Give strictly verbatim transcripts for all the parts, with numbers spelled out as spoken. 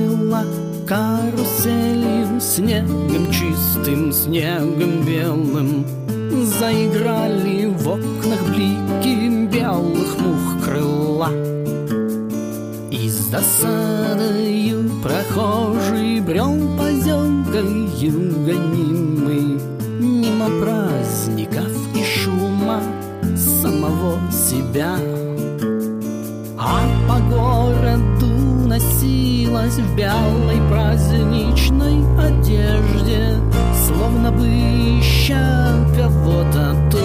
бросила каруселью, снегом чистым, снегом белым. Заиграли в окнах блики белых мух крыла. И с досадою прохожий брел поземкою гонимый мимо праздников и шума самого себя. А по городу носилась в белой праздничной одежде, словно бы ища кого-то тут.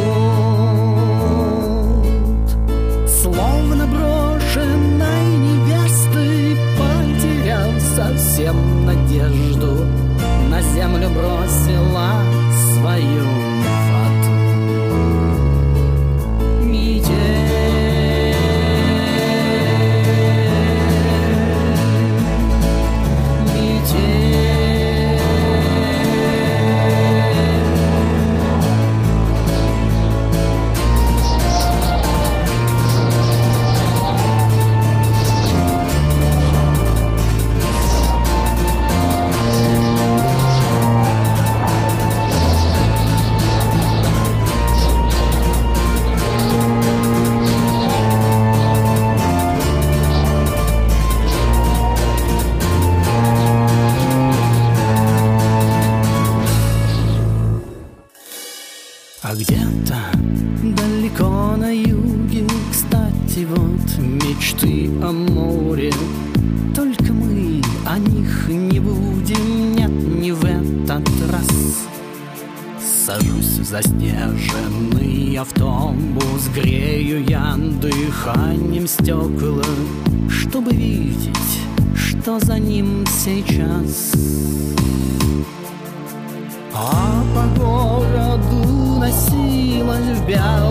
Словно брошенной невесты, потеряв совсем надежду, на землю бросила свою фату. А где-то далеко на юге, кстати, вот мечты о море. Только мы о них не будем, нет, не в этот раз. Сажусь в заснеженный автобус, грею я дыханием стекла, чтобы видеть, что за ним сейчас. А по городу носилась в белом